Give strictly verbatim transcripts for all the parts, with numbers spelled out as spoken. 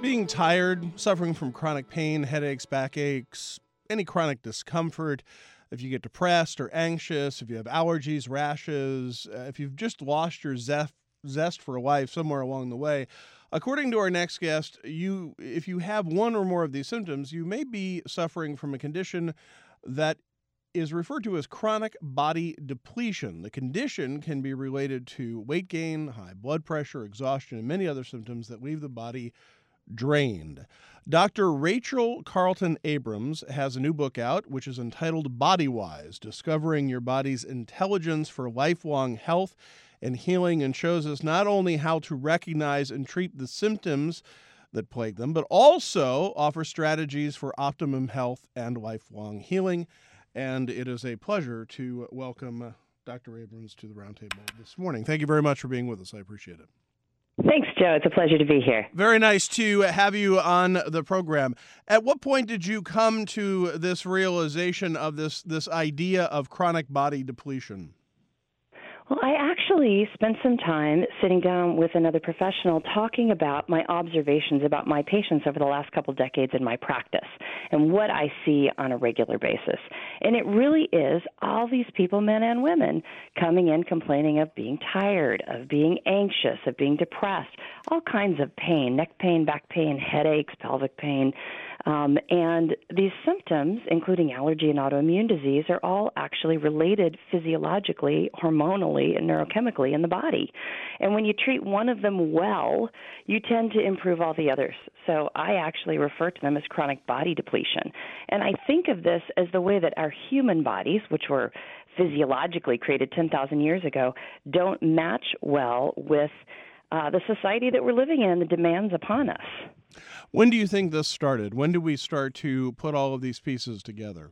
Being tired, suffering from chronic pain, headaches, backaches, any chronic discomfort, if you get depressed or anxious, if you have allergies, rashes, uh, if you've just lost your zest, zest for life somewhere along the way, according to our next guest, you, if you have one or more of these symptoms, you may be suffering from a condition that is referred to as chronic body depletion. The condition can be related to weight gain, high blood pressure, exhaustion, and many other symptoms that leave the body drained. Doctor Rachel Carlton Abrams has a new book out, which is entitled Bodywise, Discovering Your Body's Intelligence for Lifelong Health and Healing, and shows us not only how to recognize and treat the symptoms that plague them, but also offers strategies for optimum health and lifelong healing. And it is a pleasure to welcome Doctor Abrams to the roundtable this morning. Thank you very much for being with us. I appreciate it. Thanks, Joe. It's a pleasure to be here. Very nice to have you on the program. At what point did you come to this realization of this, this idea of chronic body depletion? Well, I actually spent some time sitting down with another professional talking about my observations about my patients over the last couple decades in my practice and what I see on a regular basis. And it really is all these people, men and women, coming in complaining of being tired, of being anxious, of being depressed, all kinds of pain, neck pain, back pain, headaches, pelvic pain. Um, and these symptoms, including allergy and autoimmune disease, are all actually related physiologically, hormonally, and neurochemically in the body. And when you treat one of them well, you tend to improve all the others. So I actually refer to them as chronic body depletion. And I think of this as the way that our human bodies, which were physiologically created ten thousand years ago, don't match well with uh, the society that we're living in and the demands upon us. When do you think this started? When did we start to put all of these pieces together?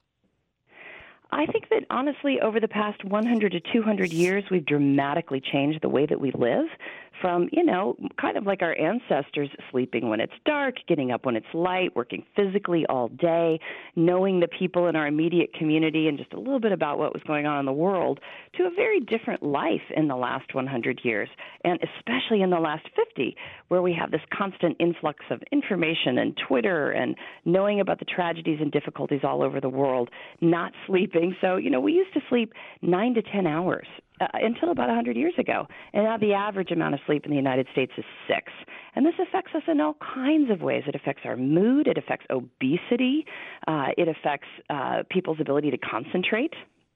I think that, honestly, over the past one hundred to two hundred years, we've dramatically changed the way that we live from, you know, kind of like our ancestors, sleeping when it's dark, getting up when it's light, working physically all day, knowing the people in our immediate community and just a little bit about what was going on in the world, to a very different life in the last one hundred years, and especially in the last fifty, where we have this constant influx of information and Twitter and knowing about the tragedies and difficulties all over the world, not sleeping. So, you know, we used to sleep nine to ten hours uh, until about one hundred years ago. And now the average amount of sleep in the United States is six. And this affects us in all kinds of ways. It affects our mood. It affects obesity. Uh, it affects uh, people's ability to concentrate.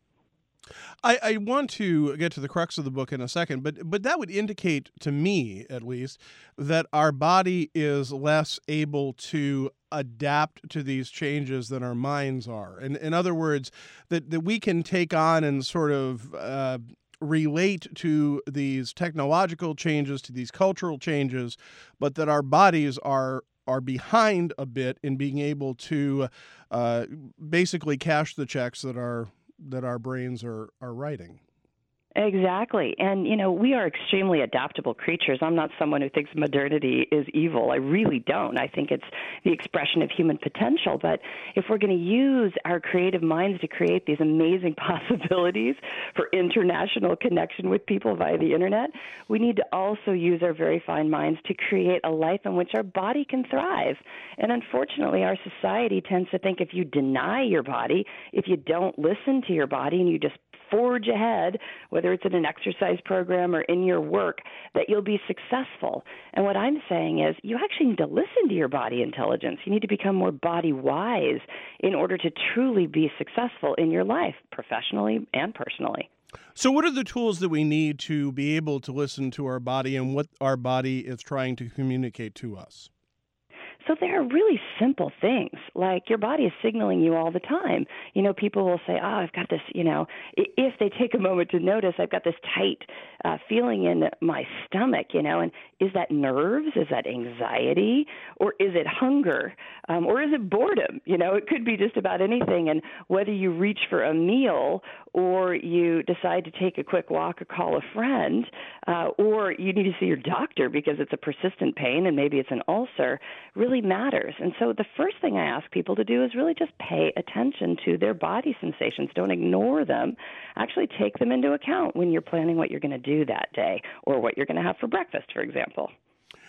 I, I want to get to the crux of the book in a second, but but that would indicate to me, at least, that our body is less able to adapt to these changes than our minds are. And in other words, that, that we can take on and sort of uh, relate to these technological changes, to these cultural changes, but that our bodies are are behind a bit in being able to uh, basically cash the checks that our that our brains are, are writing. Exactly. And, you know, we are extremely adaptable creatures. I'm not someone who thinks modernity is evil. I really don't. I think it's the expression of human potential. But if we're going to use our creative minds to create these amazing possibilities for international connection with people via the internet, we need to also use our very fine minds to create a life in which our body can thrive. And unfortunately, our society tends to think if you deny your body, if you don't listen to your body and you just forge ahead, whether it's in an exercise program or in your work, that you'll be successful. And what I'm saying is you actually need to listen to your body intelligence. You need to become more body wise in order to truly be successful in your life, professionally and personally. So what are the tools that we need to be able to listen to our body and what our body is trying to communicate to us? So there are really simple things, like your body is signaling you all the time. You know, people will say, oh, I've got this, you know, if they take a moment to notice, I've got this tight uh, feeling in my stomach, you know, and is that nerves? Is that anxiety? Or is it hunger? Um, or is it boredom? You know, it could be just about anything. And whether you reach for a meal or you decide to take a quick walk or call a friend, uh, or you need to see your doctor because it's a persistent pain and maybe it's an ulcer, really matters. And so the first thing I ask people to do is really just pay attention to their body sensations. Don't ignore them. Actually take them into account when you're planning what you're going to do that day or what you're going to have for breakfast, for example.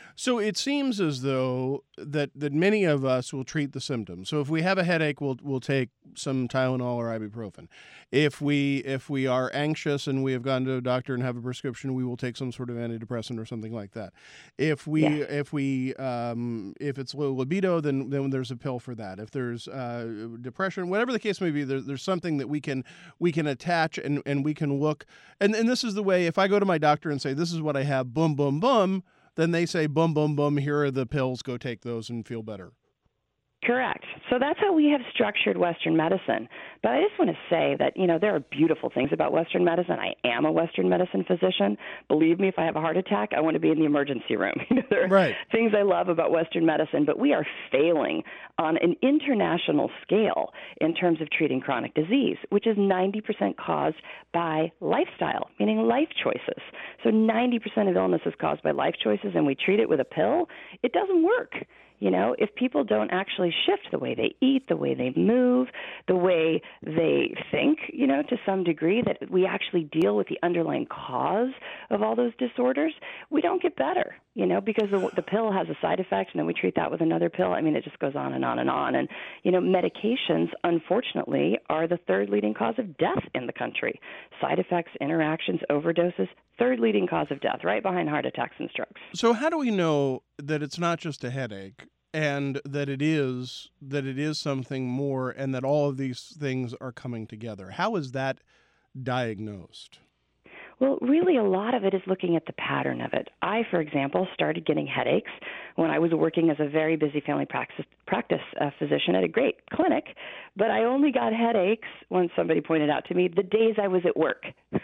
So it seems as though that, that many of us will treat the symptoms. So if we have a headache, we'll we'll take some Tylenol or ibuprofen. If we if we are anxious and we have gone to a doctor and have a prescription, we will take some sort of antidepressant or something like that. If we Yeah. if we um, if it's low libido, then then there's a pill for that. If there's uh, depression, whatever the case may be, there, there's something that we can we can attach and, and we can look. And and this is the way. If I go to my doctor and say this is what I have, boom boom boom. Then they say, boom, boom, boom, here are the pills, go take those and feel better. Correct. So that's how we have structured Western medicine. But I just want to say that, you know, there are beautiful things about Western medicine. I am a Western medicine physician. Believe me, if I have a heart attack, I want to be in the emergency room. You know, there are Right. things I love about Western medicine, but we are failing on an international scale in terms of treating chronic disease, which is ninety percent caused by lifestyle, meaning life choices. So ninety percent of illness is caused by life choices, and we treat it with a pill. It doesn't work. You know, if people don't actually shift the way they eat, the way they move, the way they think, you know, to some degree, that we actually deal with the underlying cause of all those disorders, we don't get better, you know, because the, the pill has a side effect and then we treat that with another pill. I mean, it just goes on and on and on. And, you know, medications, unfortunately, are the third leading cause of death in the country. Side effects, interactions, overdoses, third leading cause of death, right behind heart attacks and strokes. So how do we know that it's not just a headache and that it is that it is something more and that all of these things are coming together? How is that diagnosed? Well, really, a lot of it is looking at the pattern of it. I, for example, started getting headaches when I was working as a very busy family practice, practice uh, physician at a great clinic, but I only got headaches, when somebody pointed out to me, the days I was at work.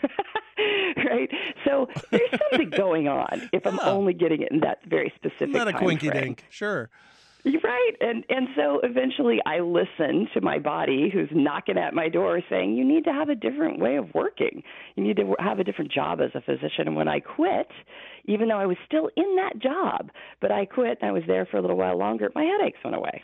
Right? So there's something going on if I'm Yeah. only getting it in that very specific Not a time quinky frame. dink, sure. You're right. And and so eventually I listened to my body who's knocking at my door saying, you need to have a different way of working. You need to have a different job as a physician. And when I quit, even though I was still in that job, but I quit and I was there for a little while longer, my headaches went away.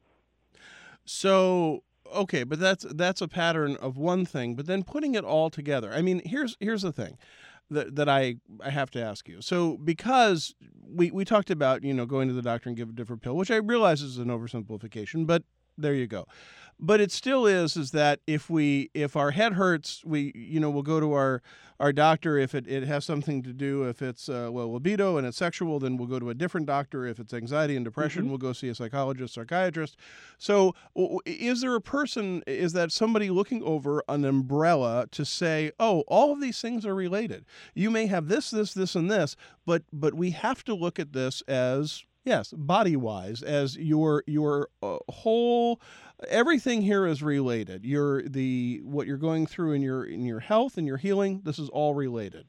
So, okay, but that's that's a pattern of one thing, but then putting it all together. I mean, here's here's the thing that that I I have to ask you. So, because we we talked about, you know, going to the doctor and give a different pill, which I realize is an oversimplification, but there you go. But it still is is that if we if our head hurts, we you know we'll go to our our doctor if it, it has something to do if it's uh, well libido and it's sexual, then we'll go to a different doctor. If it's anxiety and depression, Mm-hmm. we'll go see a psychologist, psychiatrist. So w- is there a person, is that somebody looking over an umbrella to say, oh, all of these things are related? You may have this, this, this, and this, but but we have to look at this as, yes, body-wise, as your your uh, whole, everything here is related. Your the what you're going through in your in your health and your healing, this is all related.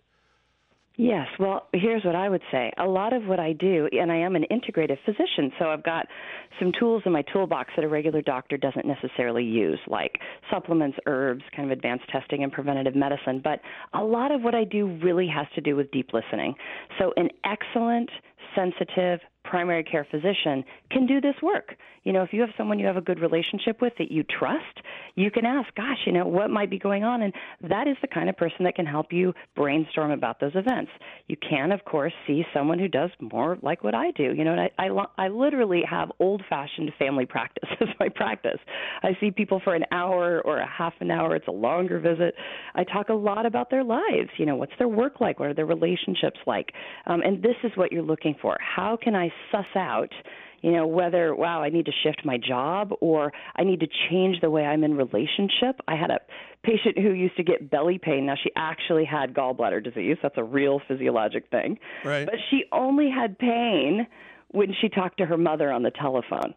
Yes. Well, here's what I would say. A lot of what I do, and I am an integrative physician, so I've got some tools in my toolbox that a regular doctor doesn't necessarily use, like supplements, herbs, kind of advanced testing and preventative medicine. But a lot of what I do really has to do with deep listening. So an excellent, sensitive primary care physician can do this work. You know, if you have someone you have a good relationship with that you trust, you can ask, gosh, you know, what might be going on? And that is the kind of person that can help you brainstorm about those events. You can, of course, see someone who does more like what I do. You know, and I, I, lo- I literally have old-fashioned family practice as my practice. I see people for an hour or a half an hour. It's a longer visit. I talk a lot about their lives. You know, what's their work like? What are their relationships like? Um, and this is what you're looking for. How can I suss out, you know, whether, wow, I need to shift my job or I need to change the way I'm in relationship. I had a patient who used to get belly pain. Now, she actually had gallbladder disease. That's a real physiologic thing. Right. But she only had pain when she talked to her mother on the telephone.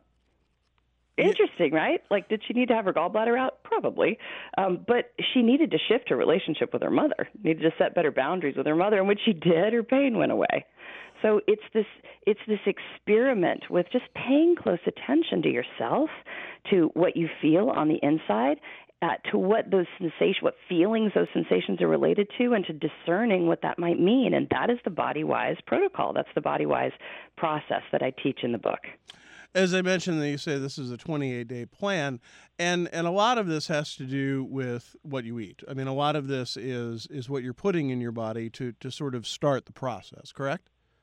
Interesting, right? Like, did she need to have her gallbladder out? Probably. Um, but she needed to shift her relationship with her mother, needed to set better boundaries with her mother. And when she did, her pain went away. So it's this it's this experiment with just paying close attention to yourself, to what you feel on the inside, uh, to what those sensations, what feelings those sensations are related to, and to discerning what that might mean. And that is the Body-Wise protocol. That's the Body-Wise process that I teach in the book. As I mentioned, you say this is a twenty-eight day plan, and and a lot of this has to do with what you eat. I mean, a lot of this is is what you're putting in your body to to sort of start the process, correct?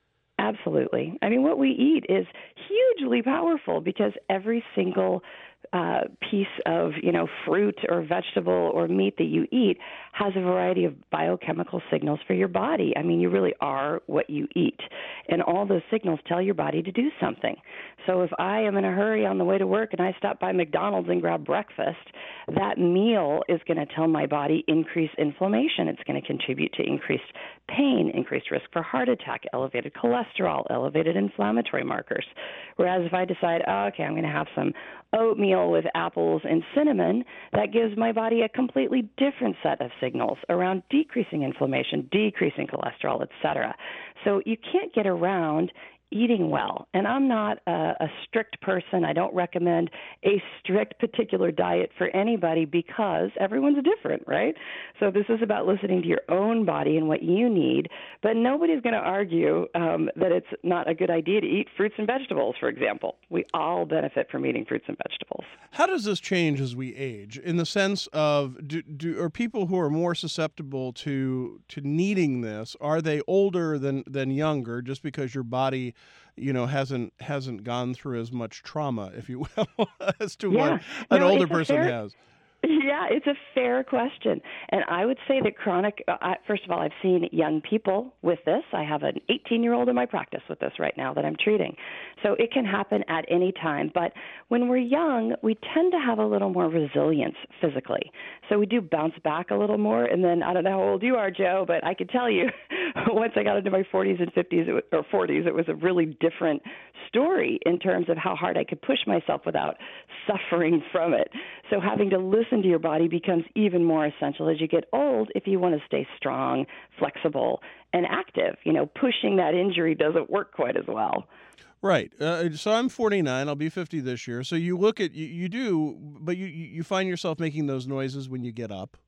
absolutely. I mean, what we eat is hugely powerful because every single uh, piece of, you know, fruit or vegetable or meat that you eat has a variety of biochemical signals for your body. I mean, you really are what you eat. And all those signals tell your body to do something. So if I am in a hurry on the way to work and I stop by McDonald's and grab breakfast, that meal is going to tell my body increase inflammation. It's going to contribute to increased pain, increased risk for heart attack, elevated cholesterol, elevated inflammatory markers. Whereas if I decide, oh, okay, I'm going to have some oatmeal with apples and cinnamon, that gives my body a completely different set of signals around decreasing inflammation, decreasing cholesterol, et cetera. So you can't get around eating well. And I'm not a, a strict person. I don't recommend a strict particular diet for anybody because everyone's different, right? So this is about listening to your own body and what you need, but nobody's going to argue um, that it's not a good idea to eat fruits and vegetables, for example. We all benefit from eating fruits and vegetables. How does this change as we age in the sense of do, do are people who are more susceptible to to needing this, are they older than, than younger just because your body you know, hasn't hasn't gone through as much trauma, if you will, as to yeah. what an no, older person fair, has? Yeah, it's a fair question. And I would say that chronic, uh, first of all, I've seen young people with this. I have an eighteen-year-old in my practice with this right now that I'm treating. So it can happen at any time. But when we're young, we tend to have a little more resilience physically. So we do bounce back a little more. And then I don't know how old you are, Joe, but I can tell you once I got into my forties and fifties it was, or forties, it was a really different story in terms of how hard I could push myself without suffering from it. So having to listen to your body becomes even more essential as you get old if you want to stay strong, flexible, and active. You know, pushing that injury doesn't work quite as well. Right. Uh, so I'm forty-nine. I'll be fifty this year. So you look at, you, you do, but you, you find yourself making those noises when you get up.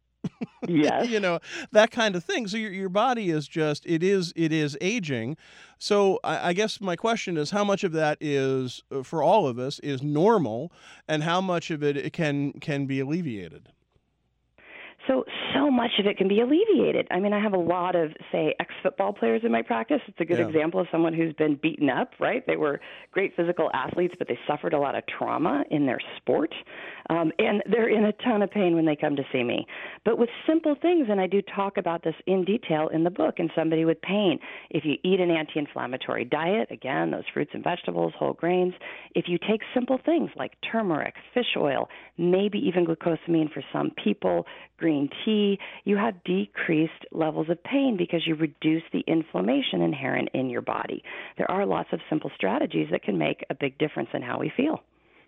Yes. You know, that kind of thing. So your your body is just, it is it is aging. So I, I guess my question is, how much of that is, uh, for all of us, is normal, and how much of it can can be alleviated? So, so much of it can be alleviated. I mean, I have a lot of, say, ex-football players in my practice. It's a good Yeah. example of someone who's been beaten up, right? They were great physical athletes, but they suffered a lot of trauma in their sport. Um, and they're in a ton of pain when they come to see me. But with simple things, and I do talk about this in detail in the book, and somebody with pain, if you eat an anti-inflammatory diet, again, those fruits and vegetables, whole grains, if you take simple things like turmeric, fish oil, maybe even glucosamine for some people, green tea, you have decreased levels of pain because you reduce the inflammation inherent in your body. There are lots of simple strategies that can make a big difference in how we feel.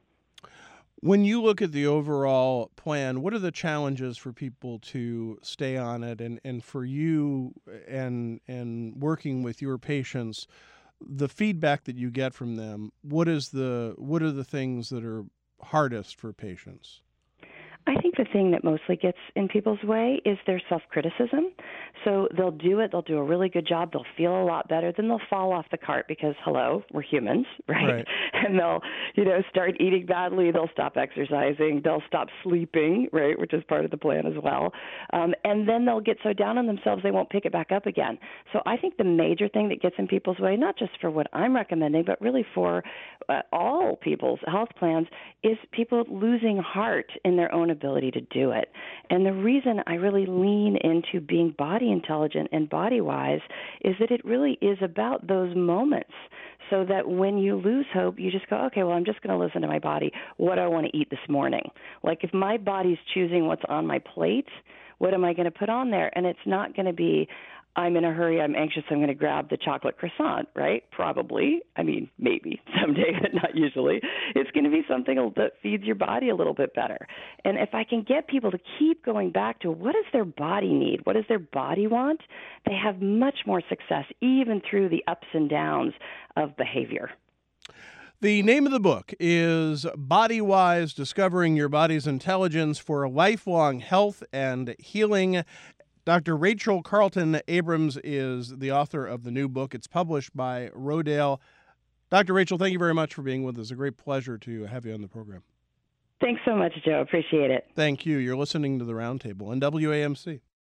When you look at the overall plan, what are the challenges for people to stay on it, and, and for you and and working with your patients, the feedback that you get from them, what is the what are the things that are hardest for patients? I think the thing that mostly gets in people's way is their self-criticism. So they'll do it, they'll do a really good job, they'll feel a lot better, then they'll fall off the cart because, hello, we're humans, right? Right. And they'll, you know, start eating badly, they'll stop exercising, they'll stop sleeping, right, which is part of the plan as well. Um, and then they'll get so down on themselves they won't pick it back up again. So I think the major thing that gets in people's way, not just for what I'm recommending, but really for uh, all people's health plans, is people losing heart in their own ability to do it. And the reason I really lean into being body intelligent and body wise is that it really is about those moments, so that when you lose hope, you just go, okay, well, I'm just going to listen to my body. What do I want to eat this morning? Like if my body's choosing what's on my plate, what am I going to put on there? And it's not going to be, I'm in a hurry, I'm anxious, I'm going to grab the chocolate croissant, right? Probably. I mean, maybe someday, but not usually. It's going to be something that feeds your body a little bit better. And if I can get people to keep going back to what does their body need, what does their body want, they have much more success even through the ups and downs of behavior. The name of the book is Body Wise, Discovering Your Body's Intelligence for Lifelong Health and Healing. Doctor Rachel Carlton Abrams is the author of the new book. It's published by Rodale. Doctor Rachel, thank you very much for being with us. A great pleasure to have you on the program. Thanks so much, Joe. Appreciate it. Thank you. You're listening to The Roundtable on W A M C.